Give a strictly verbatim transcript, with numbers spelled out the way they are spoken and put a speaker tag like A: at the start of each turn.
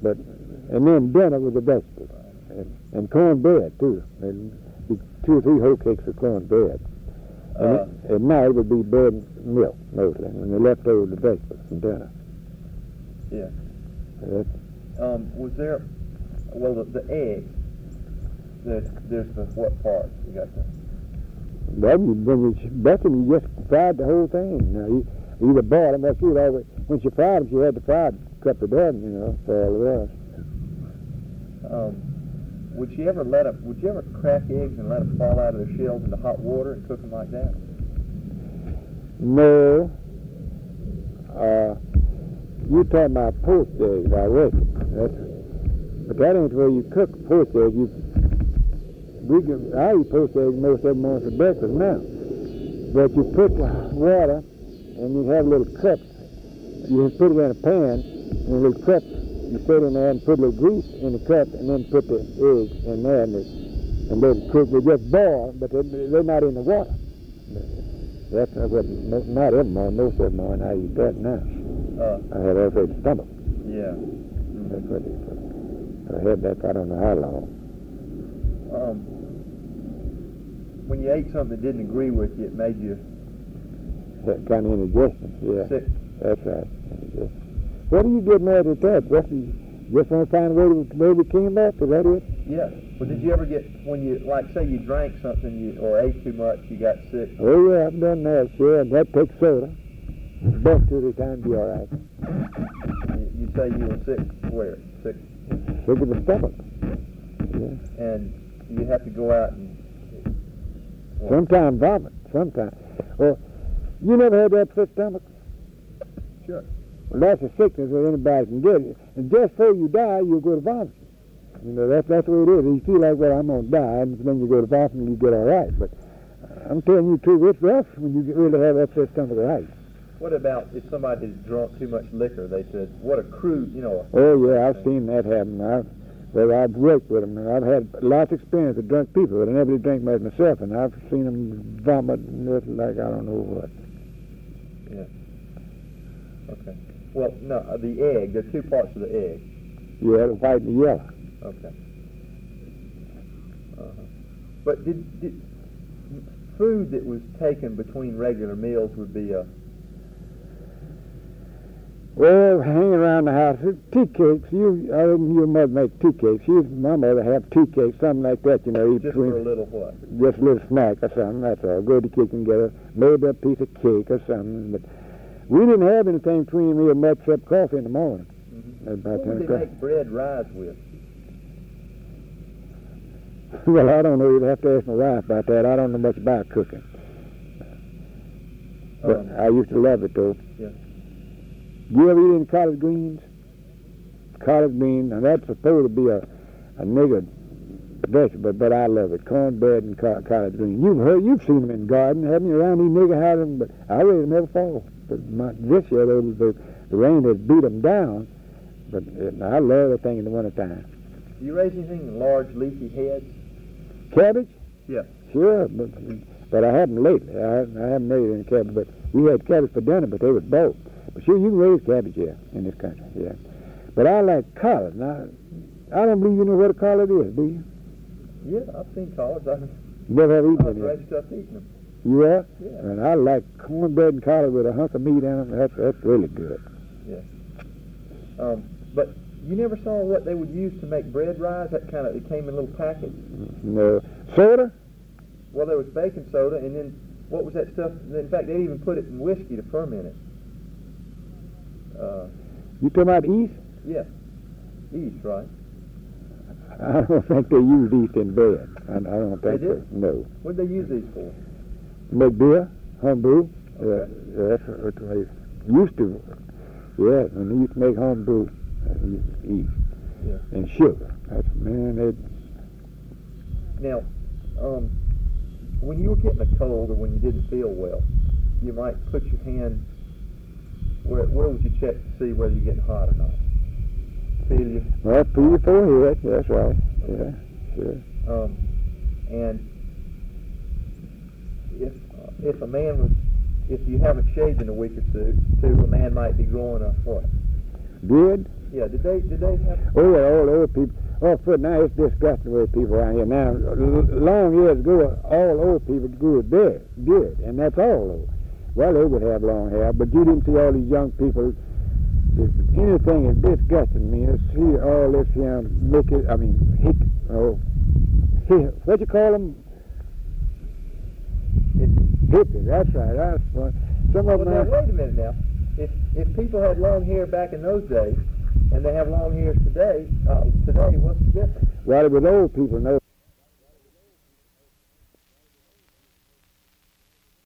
A: But and then dinner with the vegetables and, and cornbread too. And two or three whole cakes of cornbread. And
B: Uh,
A: it, at night it would be bread and milk mostly, and the leftover the vegetables from dinner.
B: Yeah.
A: That's,
B: Um, was there, well, the, the egg, the, there's the what part? You got the,
A: well, you, when you buck them, you just fried the whole thing. Now, you either boil them, that's it. Always, when you fried them, you had to fry a couple of dozen, you know, for all the rest.
B: um, would you ever let them, would you ever crack eggs and let them fall out of their shells into hot water and cook them like that?
A: No. Uh, you talking about poached eggs, I reckon. That's, but that ain't where you cook poached eggs. You, we can, I eat poached eggs most of them on for breakfast now. But you put the water and you have little cups. You just put it in a pan and a little cup. You put in there and put a little grease in the cup and then put the eggs in there and, it, and let it cook. They just boil, but they're, they're not in the water. That's not what, not every morning, most of them are, and I eat that now.
B: Uh,
A: I had ulcerated stomach.
B: yeah.
A: That's what it is. I had that for I don't know how long.
B: Um, when you ate something that didn't agree with you, it made you
A: That kind of indigestion, yeah.
B: sick.
A: That's right. Indigestion. What do you get mad at that? What's the, just want to find a way to, where we came up? Is that it?
B: Yeah. Well, did you ever get, when you, like, say you drank something you, or ate too much, you got sick?
A: Oh, yeah, I've done that, sure. And that takes soda. Best to the time be all right.
B: You, you say you were sick where? Sick?
A: Sick of the stomach. Yeah.
B: And you have to go out and... well,
A: Sometimes vomit. Sometimes. Well, you never had that upset stomach?
B: Sure.
A: Well, that's a sickness that anybody can get. And just before you die, you'll go to vomit. You know, that's, that's the way it is. You feel like, well, I'm going to die, and then you go to vomit and you get all right. But uh, I'm telling you, too, it's rough when you really have upset stomach right.
B: What about if somebody has drunk too much liquor? They said, what a crude, you know.
A: Oh, yeah, I've seen that happen. I've, well, I've worked with them, and I've had lots of experience with drunk people, but I never did drink much myself, and I've seen them vomit and look like I don't know what.
B: Yeah. Okay. Well, no, uh, the egg, there are two parts of the egg.
A: Yeah, the white and the yellow.
B: Okay. Uh-huh. But did, did food that was taken between regular meals would be a...
A: Well, hanging around the house, tea cakes. You, I think your mother make tea cakes. You, my mother have tea cakes, something like that. You know, eat
B: Just
A: between,
B: for a little what?
A: just a little snack or something. That's all. Go to the kitchen, get a maybe a piece of cake or something. But we didn't have anything between me and much except coffee in the morning.
B: Mm-hmm.
A: About
B: What
A: ten
B: would they
A: o'clock.
B: make bread rise with?
A: Well, I don't know. You'd have to ask my wife about that. I don't know much about cooking. But
B: Um,
A: I used to love it, though.
B: Yeah.
A: You ever eat any collard greens? Collard greens, and that's supposed to be a, a nigger vegetable, but I love it. Cornbread and co- collard greens. You've heard, you've seen them in the garden, haven't you? Around these nigger houses, but I raised them every fall. But my, this year, the, the, the rain has beat them down, but uh, I love that thing in the wintertime.
B: Do you raise anything in large leafy heads?
A: Cabbage?
B: Yeah.
A: Sure, but, but I haven't lately. I, I haven't raised any cabbage, but we had cabbage for dinner, but they was bulk. But sure, you can raise cabbage here in this country, yeah. But I like collard. Now, I don't believe you know what a collard is, do you?
B: Yeah, I've seen collards. I've,
A: You never have eaten
B: I've
A: it
B: raised up eating them.
A: You have?
B: Yeah.
A: And I like cornbread and collard with a hunk of meat in them. That's, that's really good.
B: Um, but you never saw what they would use to make bread rise? That kind of, it came in little packets.
A: No. Soda?
B: Well, there was baking soda, and then what was that stuff? In fact, they even put it in whiskey to ferment it. Uh,
A: You talking about yeast?
B: yeah, yeast, right?
A: I don't think they use yeast in bread. I, I don't think
B: They did?
A: so. No.
B: What did they use these for?
A: Make beer, homebrew.
B: Okay.
A: Yeah, yeah, that's what they used to. Yeah, and they used to make homebrew uh, yeast
B: Yeah.
A: and sugar. That's, man, they...
B: Now, um, when you were getting a cold or when you didn't feel well, you might put your hand, where, where would you check to see whether you're getting hot or not? Feel you?
A: Well, through your forehead, that's right. Yeah, sure.
B: Um, and if uh, if a man was, if you haven't shaved in a week or two, two, a man might be growing a what?
A: Beard?
B: Yeah, did they did they have?
A: Oh yeah, all old people. Oh, for now it's disgusting the way people around here now. L- long years ago, all old people grew a beard, beard, and that's all. Though. Well, they would have long hair, but you didn't see all these young people. If anything is disgusting me, to see all this here, make it. I mean, hick. Oh, hick, what you call them? Hippies. That's right. That's one. Some of
B: Well,
A: them.
B: now
A: have-
B: wait a minute now. If if people had long hair back in those days, and they have long hair today, uh, today, what's the difference?
A: Well, it was old people. No.